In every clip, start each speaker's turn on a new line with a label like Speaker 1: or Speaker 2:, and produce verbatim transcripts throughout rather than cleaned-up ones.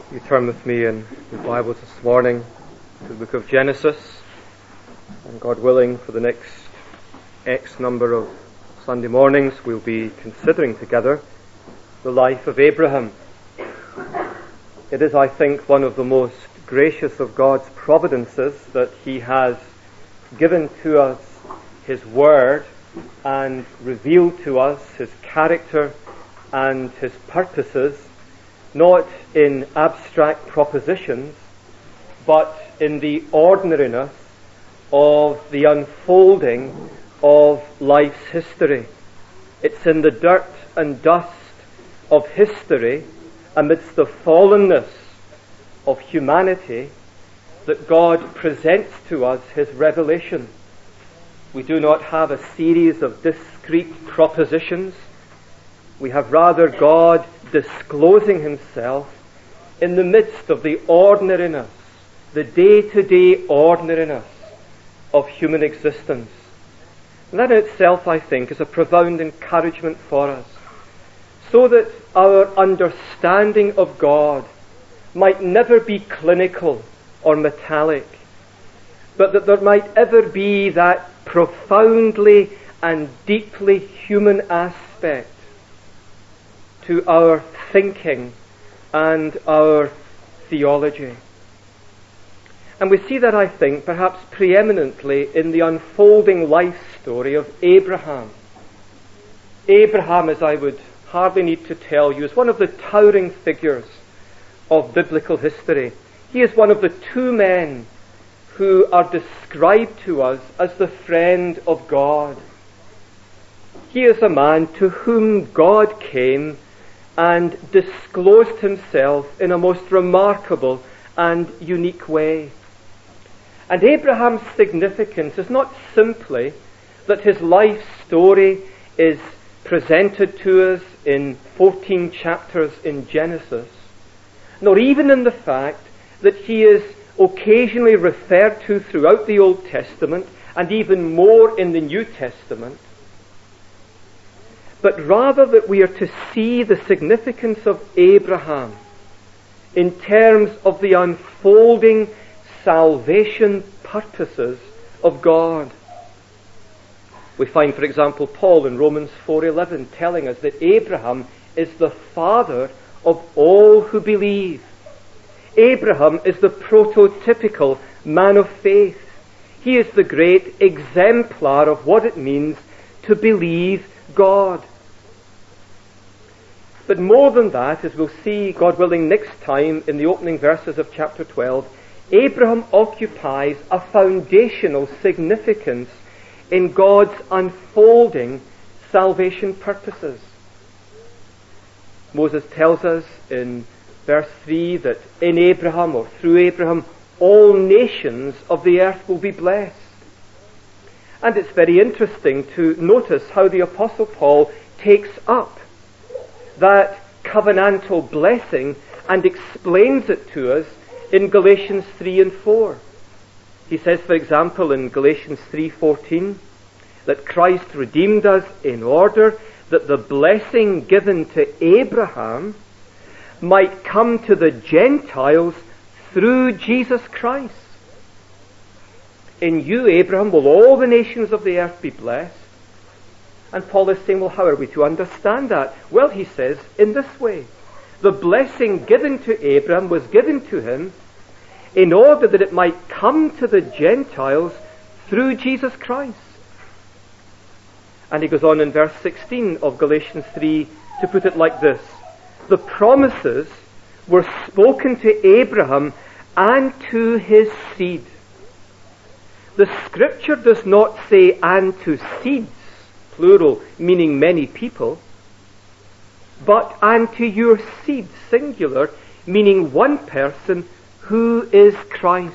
Speaker 1: You turn with me in your Bibles this morning to the book of Genesis, and God willing, for the next X number of Sunday mornings, we'll be considering together the life of Abraham. It is, I think, one of the most gracious of God's providences that He has given to us His Word and revealed to us His character and His purposes, not in abstract propositions, but in the ordinariness of the unfolding of life's history. It's in the dirt and dust of history, amidst the fallenness of humanity, that God presents to us His revelation. We do not have a series of discrete propositions. We have rather God disclosing Himself in the midst of the ordinariness, the day-to-day ordinariness of human existence. And that in itself, I think, is a profound encouragement for us, so that our understanding of God might never be clinical or metallic, but that there might ever be that profoundly and deeply human aspect to our thinking and our theology. And we see that, I think, perhaps preeminently in the unfolding life story of Abraham. Abraham, as I would hardly need to tell you, is one of the towering figures of biblical history. He is one of the two men who are described to us as the friend of God. He is a man to whom God came and disclosed Himself in a most remarkable and unique way. And Abraham's significance is not simply that his life story is presented to us in fourteen chapters in Genesis, nor even in the fact that he is occasionally referred to throughout the Old Testament and even more in the New Testament, but rather that we are to see the significance of Abraham in terms of the unfolding salvation purposes of God. We find, for example, Paul in Romans four eleven telling us that Abraham is the father of all who believe. Abraham is the prototypical man of faith. He is the great exemplar of what it means to believe God. But more than that, as we'll see, God willing, next time in the opening verses of chapter twelve, Abraham occupies a foundational significance in God's unfolding salvation purposes. Moses tells us in verse three that in Abraham, or through Abraham, all nations of the earth will be blessed. And it's very interesting to notice how the Apostle Paul takes up that covenantal blessing and explains it to us in Galatians three and four. He says, for example, in Galatians three fourteen, that Christ redeemed us in order that the blessing given to Abraham might come to the Gentiles through Jesus Christ. In you, Abraham, will all the nations of the earth be blessed. And Paul is saying, well, how are we to understand that? Well, he says, in this way. The blessing given to Abraham was given to him in order that it might come to the Gentiles through Jesus Christ. And he goes on in verse sixteen of Galatians three to put it like this. The promises were spoken to Abraham and to his seed. The scripture does not say and to seeds, plural, meaning many people, but and to your seed, singular, meaning one person, who is Christ.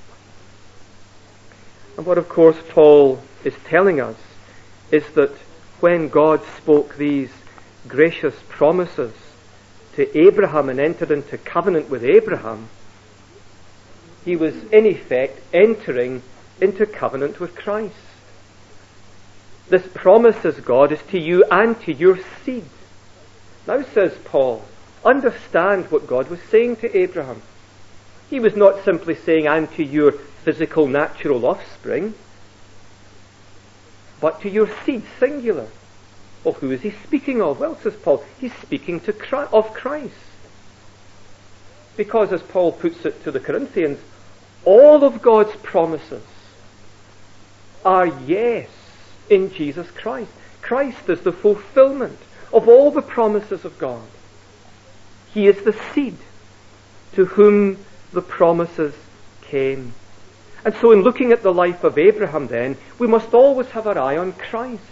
Speaker 1: And what, of course, Paul is telling us is that when God spoke these gracious promises to Abraham and entered into covenant with Abraham, He was in effect entering into covenant with Christ. This promise, says God, is to you and to your seed. Now, says Paul, understand what God was saying to Abraham. He was not simply saying, and to your physical, natural offspring, but to your seed, singular. Well, who is he speaking of? Well, says Paul, he's speaking to Christ, of Christ. Because, as Paul puts it to the Corinthians, all of God's promises are yes in Jesus Christ. Christ is the fulfillment of all the promises of God. He is the seed to whom the promises came. And so in looking at the life of Abraham then, we must always have our eye on Christ.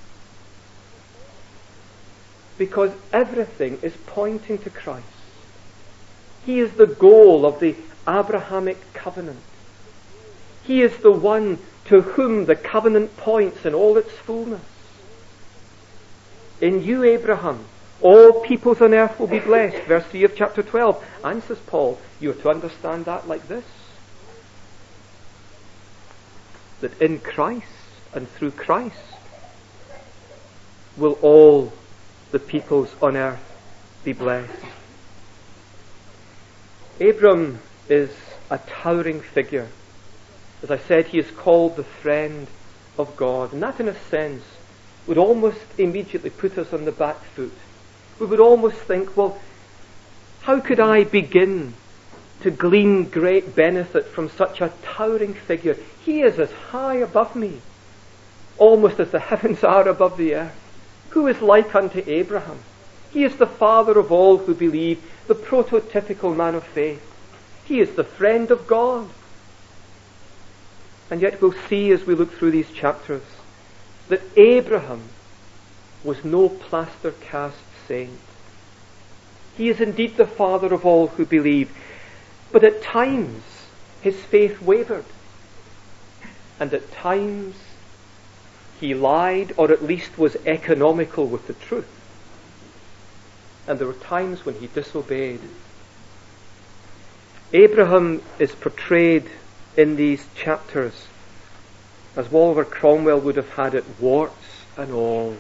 Speaker 1: Because everything is pointing to Christ. He is the goal of the Abrahamic covenant. He is the one to whom the covenant points in all its fullness. In you, Abraham, all peoples on earth will be blessed. Verse three of chapter twelve. And, says Paul, you are to understand that like this. That in Christ and through Christ will all the peoples on earth be blessed. Abram is a towering figure. As I said, he is called the friend of God. And that, in a sense, would almost immediately put us on the back foot. We would almost think, well, how could I begin to glean great benefit from such a towering figure? He is as high above me, almost as the heavens are above the earth. Who is like unto Abraham? He is the father of all who believe, the prototypical man of faith. He is the friend of God. And yet we'll see as we look through these chapters that Abraham was no plaster cast saint. He is indeed the father of all who believe. But at times his faith wavered. And at times he lied, or at least was economical with the truth. And there were times when he disobeyed. Abraham is portrayed in these chapters as Oliver Cromwell would have had it, warts and all.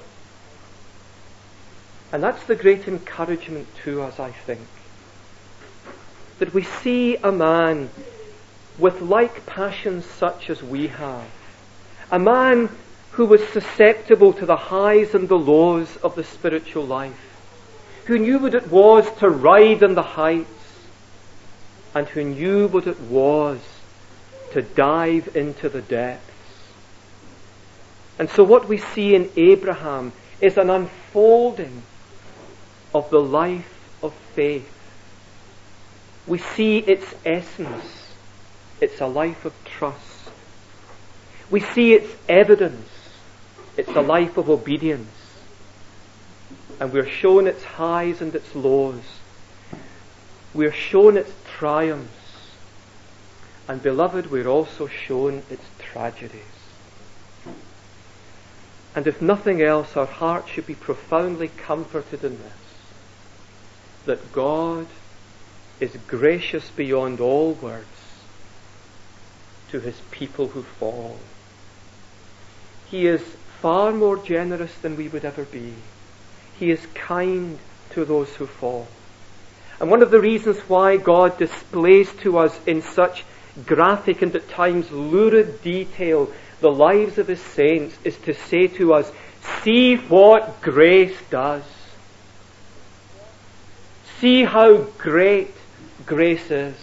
Speaker 1: And that's the great encouragement to us, I think. That we see a man with like passions such as we have. A man who was susceptible to the highs and the lows of the spiritual life. Who knew what it was to ride on the heights. And who knew what it was to dive into the depths. And so what we see in Abraham is an unfolding of the life of faith. We see its essence. It's a life of trust. We see its evidence. It's a life of obedience. And we're shown its highs and its lows. We're shown its triumphs. And beloved, we're also shown its tragedies. And if nothing else, our hearts should be profoundly comforted in this. That God is gracious beyond all words to his people who fall. He is far more generous than we would ever be. He is kind to those who fall. And one of the reasons why God displays to us in such graphic and at times lurid detail the lives of his saints is to say to us, see what grace does. See how great grace is.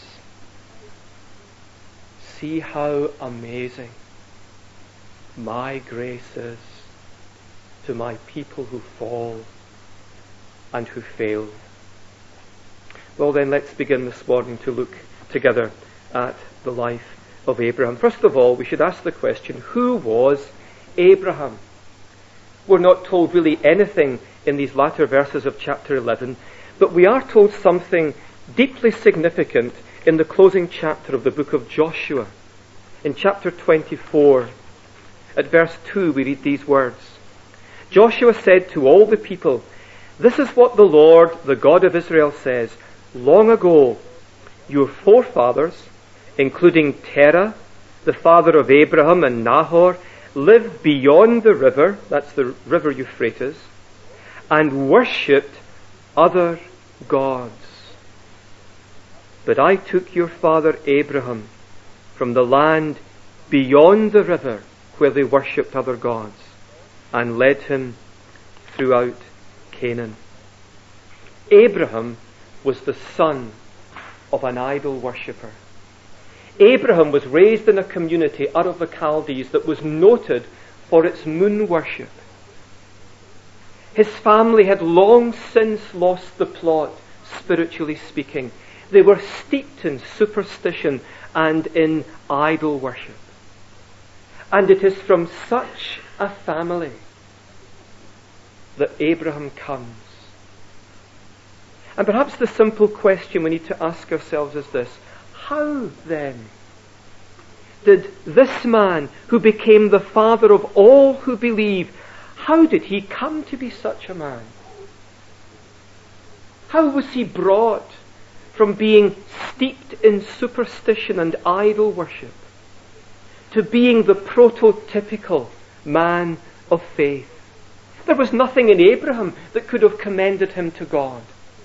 Speaker 1: See how amazing my grace is to my people who fall and who fail. Well then, let's begin this morning to look together at the life of Abraham. First of all, we should ask the question, who was Abraham? We're not told really anything in these latter verses of chapter eleven, but we are told something deeply significant in the closing chapter of the book of Joshua. In chapter twenty-four, at verse two, we read these words. Joshua said to all the people, this is what the Lord, the God of Israel, says. Long ago, your forefathers, including Terah, the father of Abraham, and Nahor, lived beyond the river, that's the river Euphrates, and worshipped other gods. But I took your father Abraham from the land beyond the river where they worshipped other gods, and led him throughout Canaan. Abraham was the son of an idol worshipper. Abraham was raised in a community out of the Chaldees that was noted for its moon worship. His family had long since lost the plot, spiritually speaking. They were steeped in superstition and in idol worship. And it is from such a family that Abraham comes. And perhaps the simple question we need to ask ourselves is this: how then did this man, who became the father of all who believe, how did he come to be such a man? How was he brought from being steeped in superstition and idol worship to being the prototypical man of faith? There was nothing in Abraham that could have commended him to God.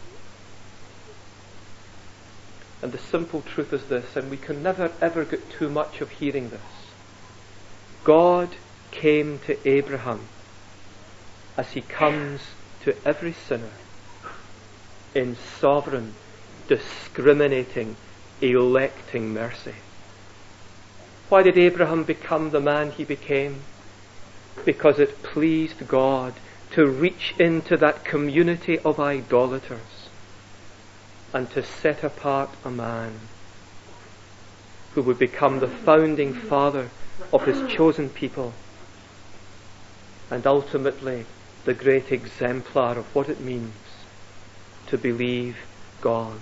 Speaker 1: And the simple truth is this, and we can never ever get too much of hearing this: God came to Abraham as he comes to every sinner in sovereign, discriminating, electing mercy. Why did Abraham become the man he became? Because it pleased God to reach into that community of idolaters and to set apart a man who would become the founding father of his chosen people, and ultimately the great exemplar of what it means to believe God.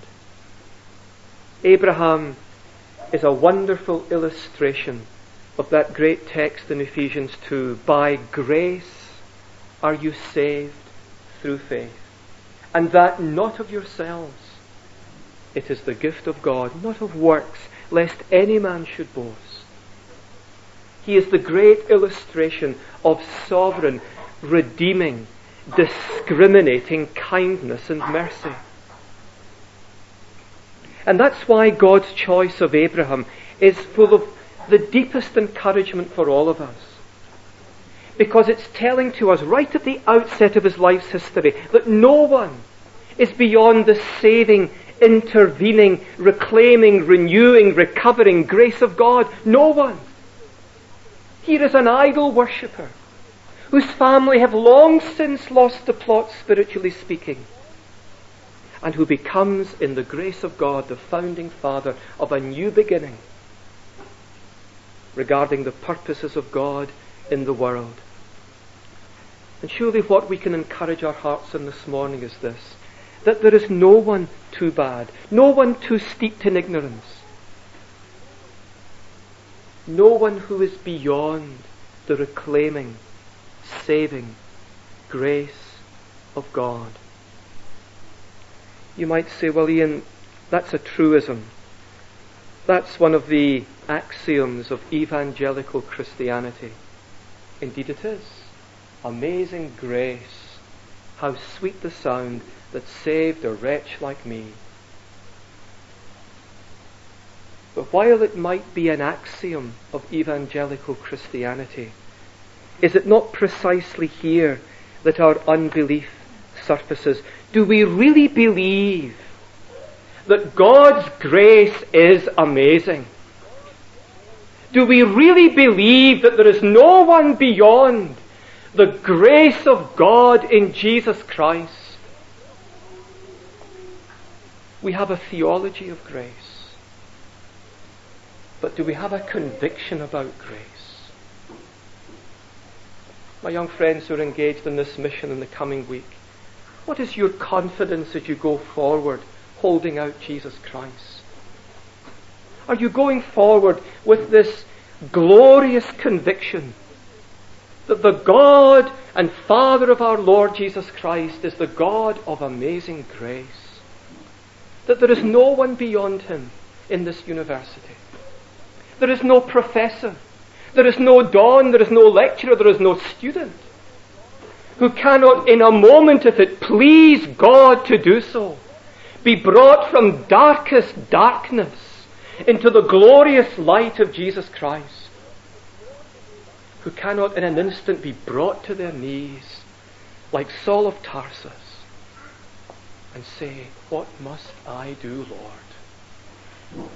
Speaker 1: Abraham is a wonderful illustration of that great text in Ephesians two. By grace are you saved through faith, and that not of yourselves. It is the gift of God, not of works, lest any man should boast. He is the great illustration of sovereign, redeeming, discriminating kindness and mercy. And that's why God's choice of Abraham is full of the deepest encouragement for all of us. Because it's telling to us right at the outset of his life's history that no one is beyond the saving, intervening, reclaiming, renewing, recovering grace of God. No one. Here is an idol worshipper whose family have long since lost the plot, spiritually speaking, and who becomes, in the grace of God, the founding father of a new beginning regarding the purposes of God in the world. And surely what we can encourage our hearts in this morning is this: that there is no one too bad, no one too steeped in ignorance, no one who is beyond the reclaiming, saving grace of God. You might say, well, Ian, that's a truism. That's one of the axioms of evangelical Christianity. Indeed it is. Amazing grace. How sweet the sound that saved a wretch like me. But while it might be an axiom of evangelical Christianity, is it not precisely here that our unbelief surfaces? Do we really believe that God's grace is amazing? Do we really believe that there is no one beyond the grace of God in Jesus Christ? We have a theology of grace, but do we have a conviction about grace? My young friends who are engaged in this mission in the coming week, what is your confidence as you go forward holding out Jesus Christ? Are you going forward with this glorious conviction that the God and Father of our Lord Jesus Christ is the God of amazing grace? That there is no one beyond him in this university. There is no professor. There is no don. There is no lecturer. There is no student who cannot, in a moment, if it please God to do so, be brought from darkest darkness into the glorious light of Jesus Christ, who cannot in an instant be brought to their knees like Saul of Tarsus and say, what must I do, Lord?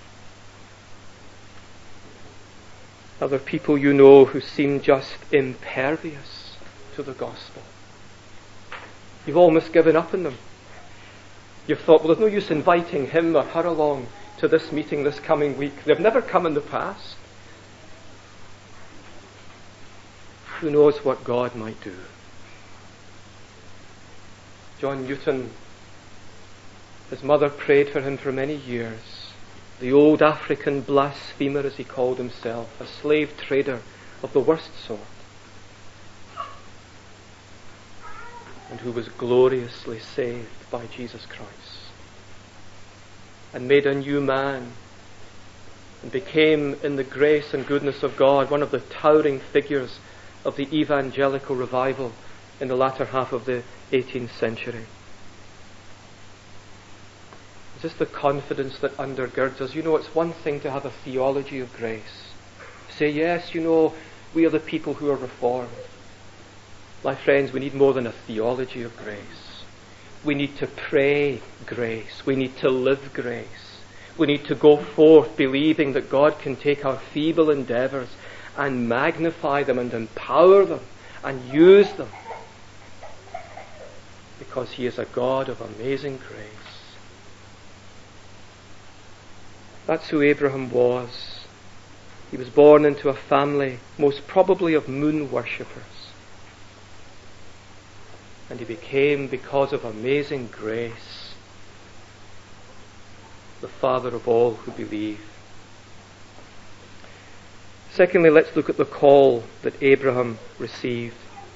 Speaker 1: Other people you know who seem just impervious to the gospel. You've almost given up on them. You've thought, well, there's no use inviting him or her along to this meeting this coming week. They've never come in the past. Who knows what God might do? John Newton, his mother prayed for him for many years. The old African blasphemer, as he called himself, a slave trader of the worst sort, and who was gloriously saved by Jesus Christ and made a new man and became, in the grace and goodness of God, one of the towering figures of the evangelical revival in the latter half of the eighteenth century. Is this the confidence that undergirds us? You know, it's one thing to have a theology of grace. Say, yes, you know, we are the people who are reformed. My friends, we need more than a theology of grace. We need to pray grace. We need to live grace. We need to go forth believing that God can take our feeble endeavours and magnify them and empower them and use them, because he is a God of amazing grace. That's who Abraham was. He was born into a family, most probably of moon worshippers. And he became, because of amazing grace, the father of all who believe. Secondly, let's look at the call that Abraham received.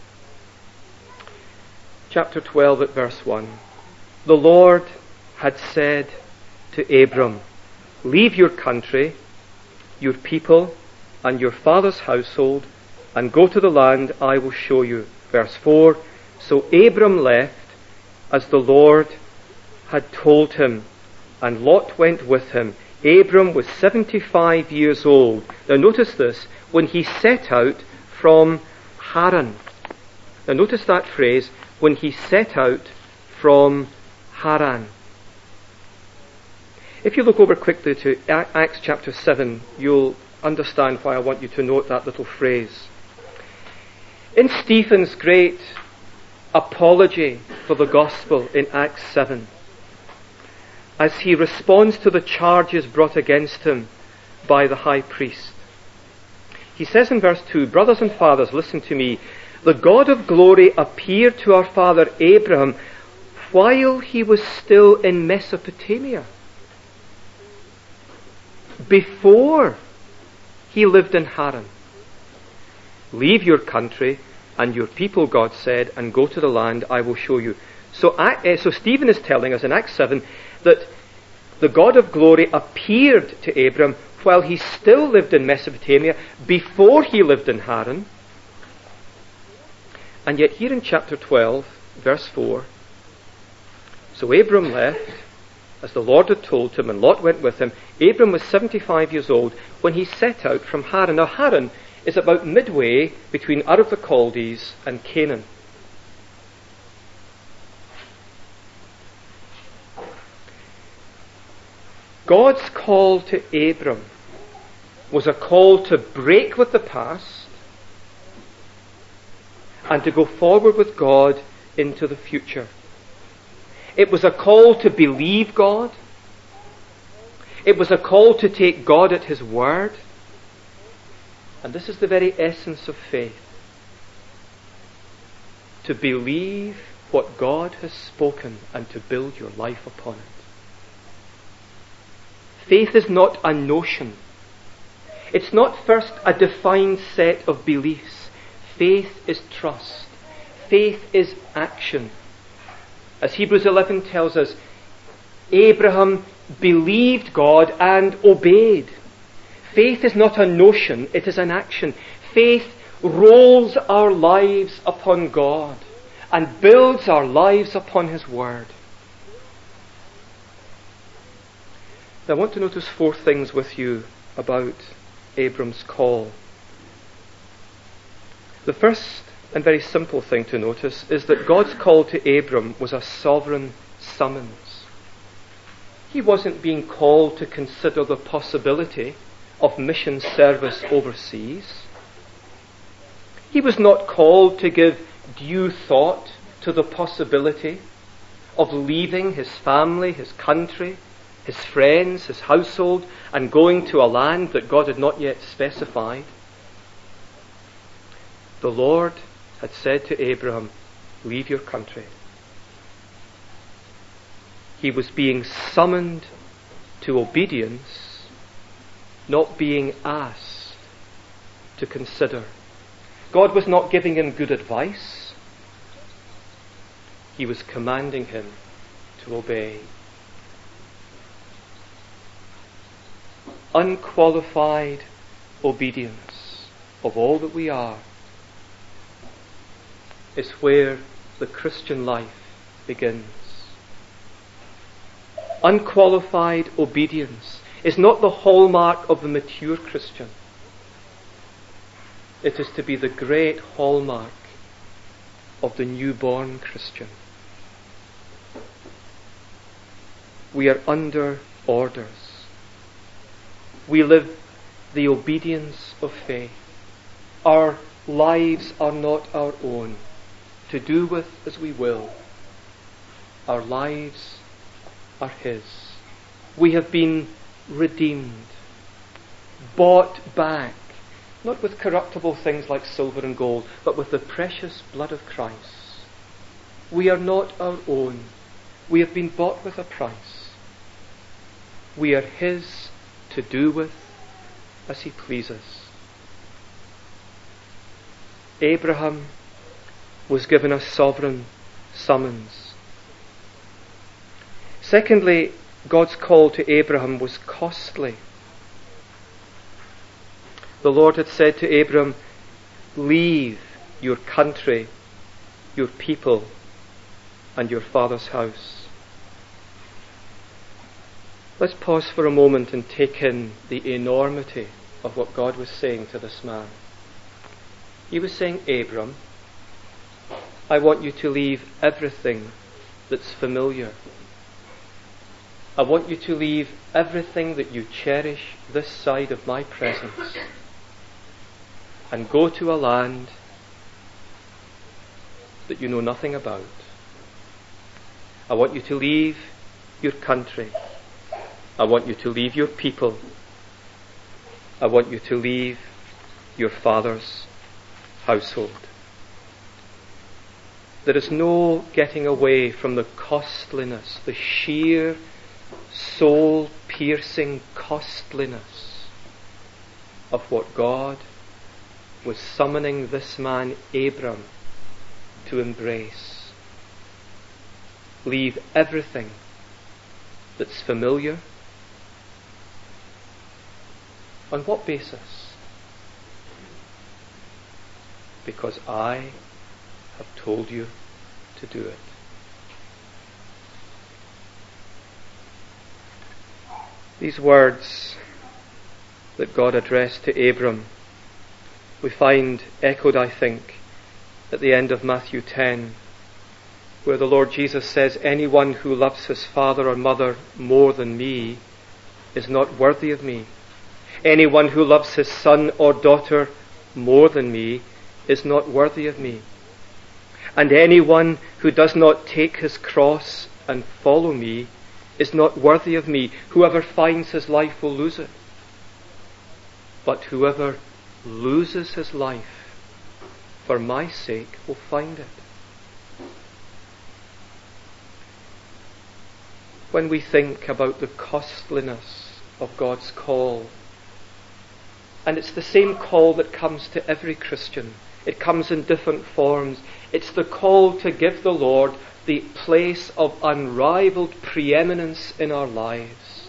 Speaker 1: Chapter twelve at verse one. The Lord had said to Abram, leave your country, your people, and your father's household, and go to the land I will show you. Verse four. So Abram left as the Lord had told him, and Lot went with him. Abram was seventy-five years old. Now notice this, when he set out from Haran. Now notice that phrase, when he set out from Haran. If you look over quickly to Acts chapter seven, you'll understand why I want you to note that little phrase. In Stephen's great apology for the gospel in Acts seven, as he responds to the charges brought against him by the high priest, he says in verse two, brothers and fathers, listen to me. The God of glory appeared to our father Abraham while he was still in Mesopotamia, before he lived in Haran. Leave your country and your people, God said, and go to the land I will show you. So, uh, so Stephen is telling us in Acts seven that the God of glory appeared to Abram while he still lived in Mesopotamia, before he lived in Haran. And yet here in chapter twelve, verse four, so Abram left as the Lord had told him, and Lot went with him. Abram was seventy-five years old when he set out from Haran. Now Haran is about midway between Ur of the Chaldees and Canaan. God's call to Abram was a call to break with the past and to go forward with God into the future. It was a call to believe God. It was a call to take God at his word. And this is the very essence of faith. To believe what God has spoken and to build your life upon it. Faith is not a notion. It's not first a defined set of beliefs. Faith is trust. Faith is action. As Hebrews eleven tells us, Abraham believed God and obeyed. Faith is not a notion, it is an action. Faith rolls our lives upon God and builds our lives upon his word. I want to notice four things with you about Abram's call. The first and very simple thing to notice is that God's call to Abram was a sovereign summons. He wasn't being called to consider the possibility of mission service overseas. He was not called to give due thought to the possibility of leaving his family, his country, his friends, his household, and going to a land that God had not yet specified. The Lord had said to Abraham, leave your country. He was being summoned to obedience, not being asked to consider. God was not giving him good advice. He was commanding him to obey. Unqualified obedience of all that we are is where the Christian life begins. Unqualified obedience is not the hallmark of the mature Christian. It is to be the great hallmark of the newborn Christian. We are under orders. We live the obedience of faith. Our lives are not our own, to do with as we will. Our lives are His. We have been redeemed, bought back, not with corruptible things like silver and gold, but with the precious blood of Christ. We are not our own. We have been bought with a price. We are His to do with as He pleases. Abraham was given a sovereign summons. Secondly, God's call to Abraham was costly. The Lord had said to Abraham, leave your country, your people, and your father's house. Let's pause for a moment and take in the enormity of what God was saying to this man. He was saying, Abram, I want you to leave everything that's familiar. I want you to leave everything that you cherish this side of my presence and go to a land that you know nothing about. I want you to leave your country. I want you to leave your people. I want you to leave your father's household. There is no getting away from the costliness, the sheer, soul-piercing costliness of what God was summoning this man Abram to embrace. Leave everything that's familiar. On what basis? Because I have told you to do it. These words that God addressed to Abram, we find echoed, I think, at the end of Matthew ten, where the Lord Jesus says, anyone who loves his father or mother more than me is not worthy of me. Anyone who loves his son or daughter more than me is not worthy of me. And anyone who does not take his cross and follow me is not worthy of me. Whoever finds his life will lose it. But whoever loses his life for my sake will find it. When we think about the costliness of God's call, and it's the same call that comes to every Christian. It comes in different forms. It's the call to give the Lord the place of unrivaled preeminence in our lives.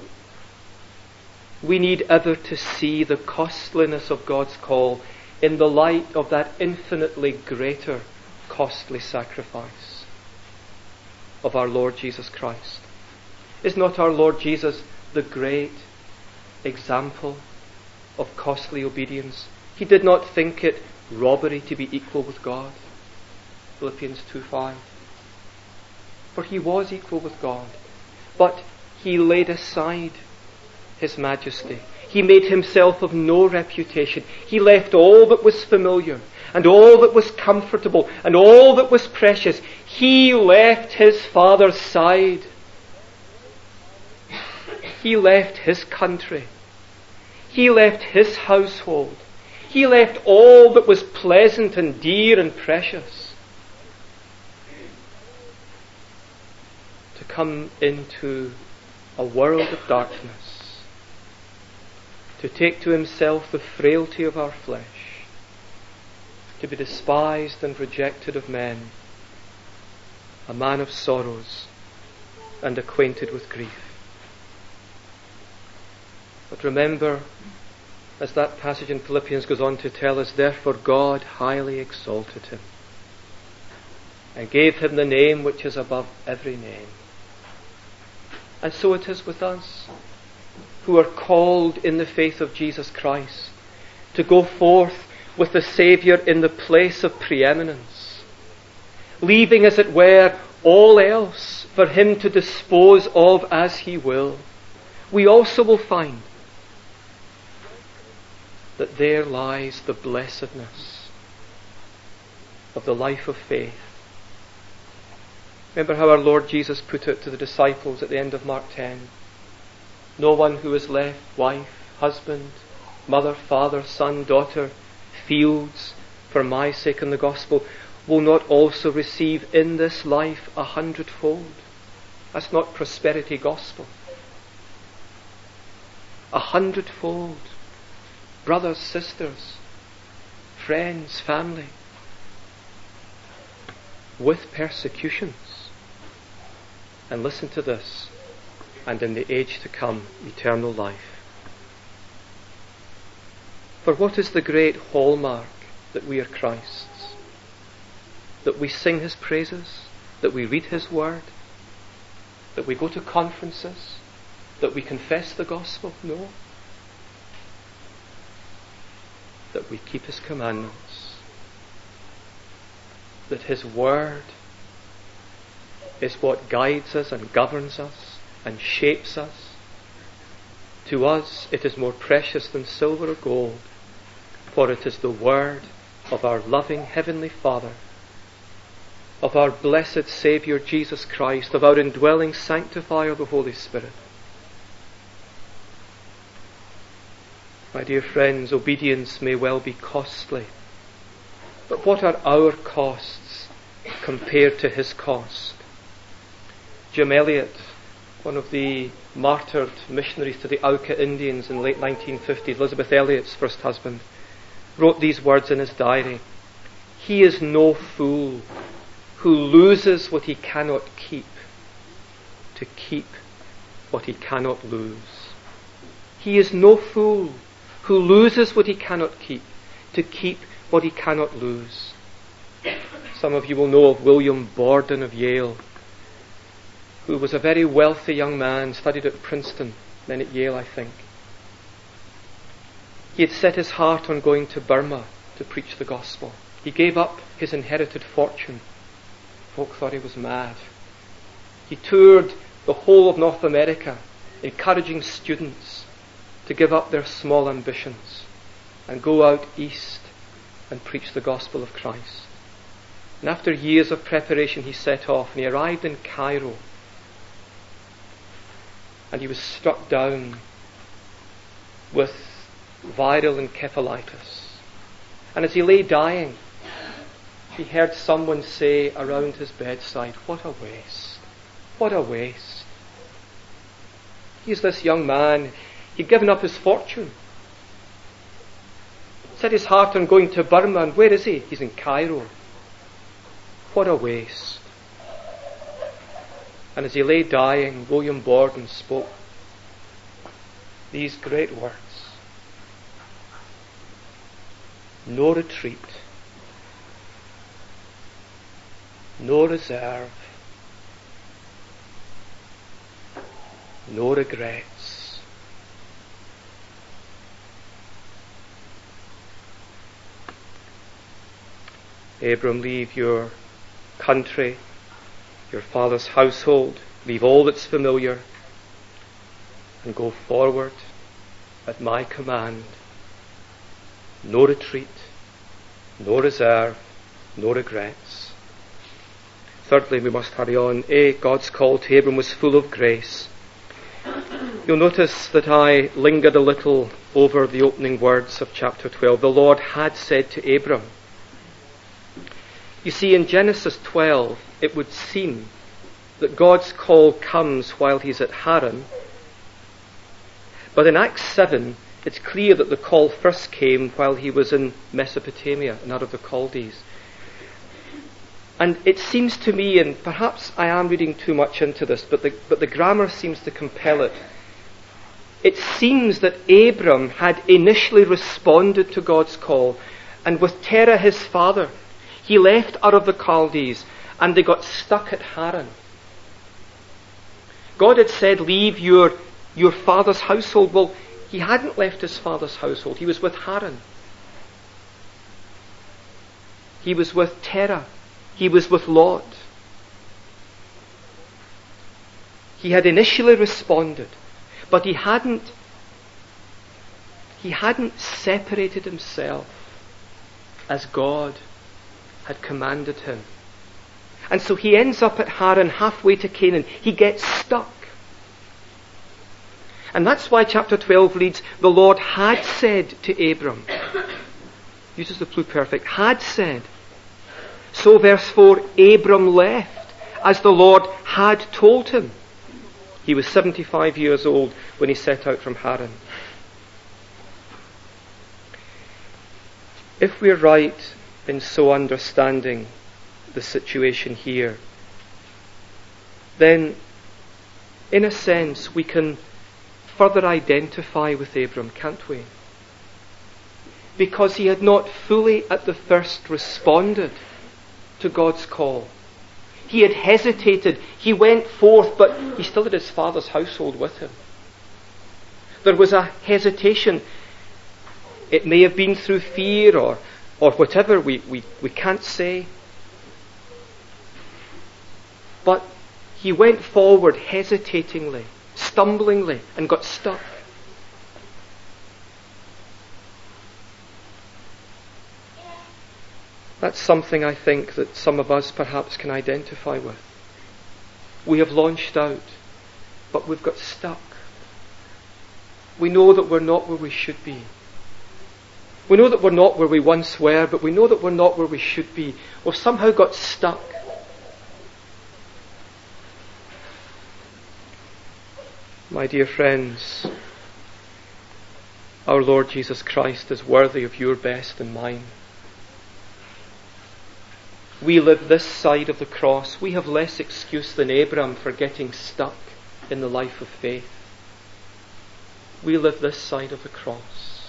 Speaker 1: We need ever to see the costliness of God's call in the light of that infinitely greater costly sacrifice of our Lord Jesus Christ. Is not our Lord Jesus the great example of costly obedience. He did not think it robbery to be equal with God. Philippians two five. For he was equal with God, but he laid aside his majesty. He made himself of no reputation. He left all that was familiar and all that was comfortable and all that was precious. He left his Father's side. He left his country. He left his household. He left all that was pleasant and dear and precious to come into a world of darkness, to take to himself the frailty of our flesh, to be despised and rejected of men, a man of sorrows and acquainted with grief. But remember, as that passage in Philippians goes on to tell us, therefore God highly exalted him and gave him the name which is above every name. And so it is with us, who are called in the faith of Jesus Christ to go forth with the Saviour in the place of preeminence, leaving, as it were, all else for him to dispose of as he will. We also will find that there lies the blessedness of the life of faith. Remember how our Lord Jesus put it to the disciples at the end of Mark ten. No one who has left wife, husband, mother, father, son, daughter, fields, for my sake and the gospel, will not also receive in this life a hundredfold. That's not prosperity gospel. A hundredfold. Brothers, sisters, friends, family, with persecutions. And listen to this, and in the age to come, eternal life. For what is the great hallmark that we are Christ's? That we sing his praises, that we read his word, that we go to conferences, that we confess the gospel? No. That we keep his commandments, that his word is what guides us and governs us and shapes us. To us it is more precious than silver or gold, for it is the word of our loving Heavenly Father, of our blessed Saviour Jesus Christ, of our indwelling Sanctifier, the Holy Spirit. My dear friends, obedience may well be costly, but what are our costs compared to his cost? Jim Elliot, one of the martyred missionaries to the Auca Indians in the late nineteen fifties, Elizabeth Elliot's first husband, wrote these words in his diary. He is no fool who loses what he cannot keep to keep what he cannot lose. He is no fool who loses what he cannot keep to keep what he cannot lose. Some of you will know of William Borden of Yale, who was a very wealthy young man, studied at Princeton, then at Yale, I think. He had set his heart on going to Burma to preach the gospel. He gave up his inherited fortune. Folk thought he was mad. He toured the whole of North America, encouraging students to give up their small ambitions and go out east and preach the gospel of Christ. And after years of preparation, he set off, and he arrived in Cairo, and he was struck down with viral encephalitis. And as he lay dying, he heard someone say around his bedside, "What a waste! What a waste!" He's this young man. He'd given up his fortune, set his heart on going to Burma, and where is he? He's in Cairo. What a waste. And as he lay dying, William Borden spoke these great words. No retreat, no reserve, no regrets, Abram, leave your country, your father's household, leave all that's familiar, and go forward at my command. No retreat, no reserve, no regrets. Thirdly, we must hurry on. A, God's call to Abram was full of grace. You'll notice that I lingered a little over the opening words of chapter twelve. The Lord had said to Abram. You see, in Genesis twelve, it would seem that God's call comes while he's at Haran. But in Acts seven, it's clear that the call first came while he was in Mesopotamia and out of the Chaldees. And it seems to me, and perhaps I am reading too much into this, but the, but the grammar seems to compel it. It seems that Abram had initially responded to God's call, and with Terah his father, he left out of the Chaldees, and they got stuck at Haran. God had said, leave your, your father's household. Well, he hadn't left his father's household. He was with Haran. He was with Terah. He was with Lot. He had initially responded, but he hadn't, he hadn't separated himself as God had commanded him. And so he ends up at Haran, halfway to Canaan. He gets stuck. And that's why chapter twelve reads, the Lord had said to Abram, uses the pluperfect, had said. So verse four, Abram left as the Lord had told him. He was seventy-five years old when he set out from Haran. If we're right in so understanding the situation here, then in a sense we can further identify with Abram, can't we? Because he had not fully at the first responded to God's call. He had hesitated. He went forth, but he still had his father's household with him. There was a hesitation. It may have been through fear or, or whatever, we, we, we can't say. But he went forward hesitatingly, stumblingly, and got stuck. That's something I think that some of us perhaps can identify with. We have launched out, but we've got stuck. We know that we're not where we should be. We know that we're not where we once were, but we know that we're not where we should be. We've somehow got stuck. My dear friends, our Lord Jesus Christ is worthy of your best and mine. We live this side of the cross. We have less excuse than Abram for getting stuck in the life of faith. We live this side of the cross.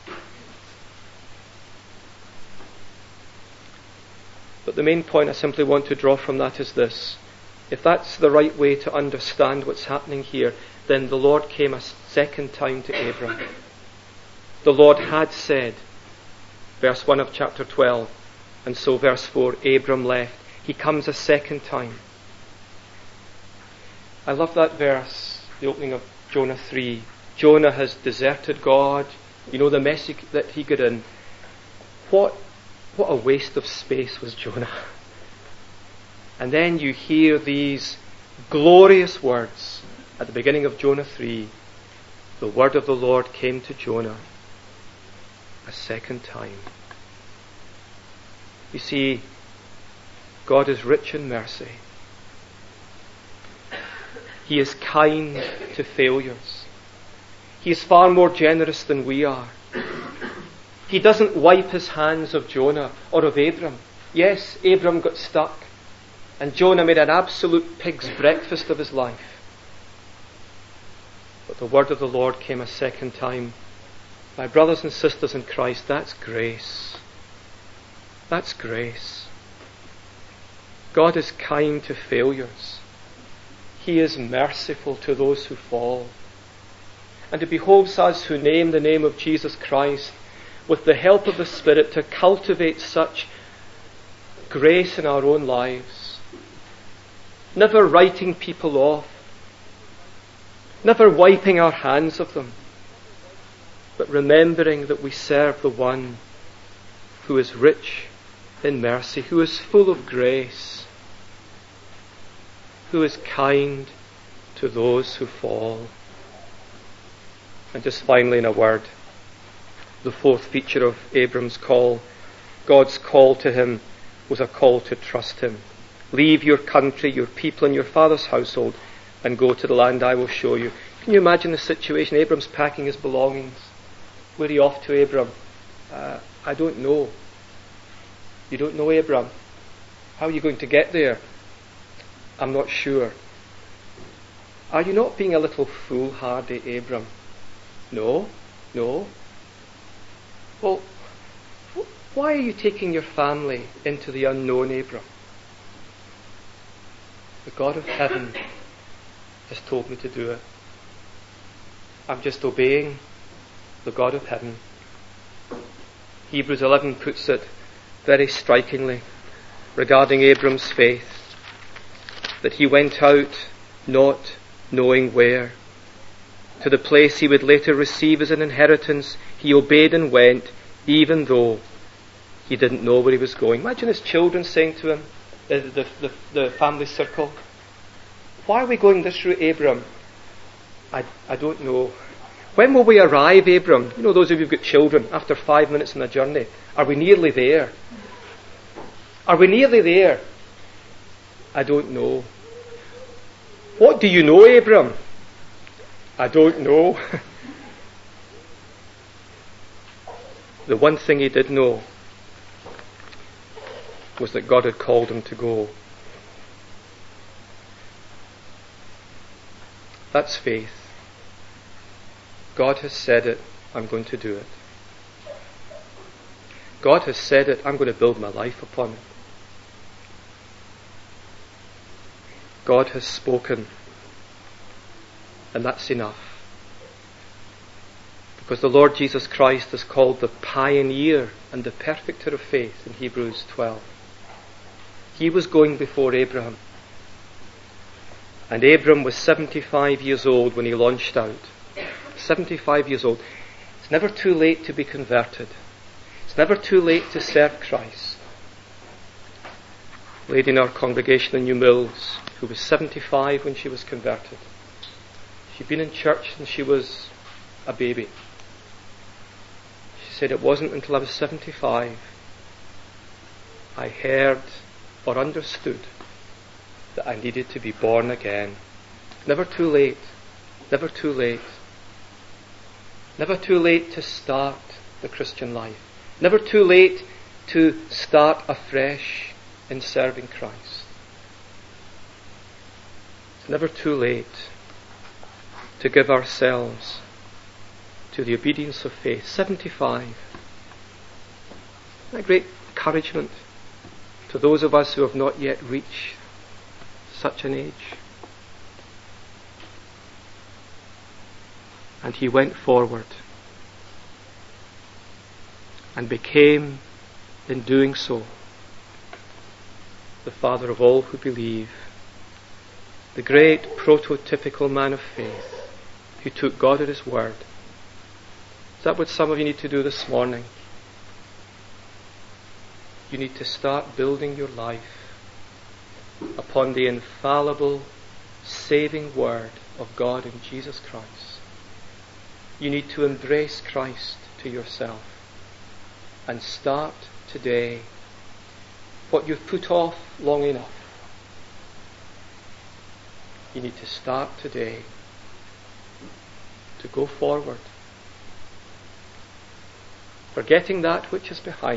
Speaker 1: But the main point I simply want to draw from that is this. If that's the right way to understand what's happening here, then the Lord came a second time to Abram. The Lord had said, verse one of chapter twelve, and so verse four, Abram left. He comes a second time. I love that verse, the opening of Jonah three. Jonah has deserted God. You know the mess that he got in. What, what a waste of space was Jonah. And then you hear these glorious words at the beginning of Jonah three. The word of the Lord came to Jonah a second time. You see, God is rich in mercy. He is kind to failures. He is far more generous than we are. He doesn't wipe his hands of Jonah or of Abram. Yes, Abram got stuck, and Jonah made an absolute pig's breakfast of his life. But the word of the Lord came a second time. My brothers and sisters in Christ, that's grace. That's grace. God is kind to failures. He is merciful to those who fall. And it behoves us who name the name of Jesus Christ, with the help of the Spirit, to cultivate such grace in our own lives, never writing people off, never wiping our hands of them, but remembering that we serve the one who is rich in mercy, who is full of grace, who is kind to those who fall. And just finally, in a word, the fourth feature of Abram's call, God's call to him was a call to trust him. Leave your country, your people, and your father's household, and go to the land I will show you. Can you imagine the situation? Abram's packing his belongings. Where are you off to, Abram? Uh, I don't know. You don't know, Abram? How are you going to get there? I'm not sure. Are you not being a little foolhardy, Abram? No, no. Well, why are you taking your family into the unknown, Abram? The God of heaven has told me to do it. I'm just obeying the God of heaven. Hebrews eleven puts it very strikingly regarding Abram's faith, that he went out not knowing where. To the place he would later receive as an inheritance, he obeyed and went, even though he didn't know where he was going. Imagine his children saying to him, the, the, the, the family circle, why are we going this route, Abram? I, I don't know. When will we arrive, Abram? You know, those of you who've got children, after five minutes on a journey, are we nearly there? Are we nearly there? I don't know. What do you know, Abram? I don't know. The one thing he did know was that God had called him to go. That's faith. God has said it, I'm going to do it. God has said it, I'm going to build my life upon it. God has spoken, and that's enough. Because the Lord Jesus Christ is called the pioneer and the perfecter of faith in Hebrews twelve. He was going before Abraham. And Abram was seventy-five years old when he launched out. seventy-five years old. It's never too late to be converted. It's never too late to serve Christ. A lady in our congregation in New Mills, who was seventy-five when she was converted. She'd been in church since she was a baby. She said, it wasn't until I was seventy-five I heard or understood that I needed to be born again. Never too late. Never too late. Never too late to start the Christian life. Never too late to start afresh in serving Christ. It's never too late to give ourselves to the obedience of faith. seventy-five. A great encouragement to those of us who have not yet reached such an age. And he went forward and became, in doing so, the father of all who believe, the great prototypical man of faith who took God at his word. Is that what some of you need to do this morning? You need to start building your life upon the infallible, saving word of God in Jesus Christ. You need to embrace Christ to yourself and start today what you've put off long enough. You need to start today to go forward, forgetting that which is behind,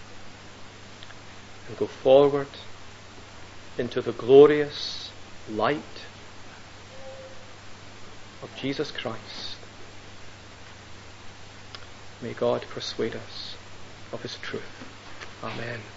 Speaker 1: and go forward into the glorious light of Jesus Christ. May God persuade us of his truth. Amen.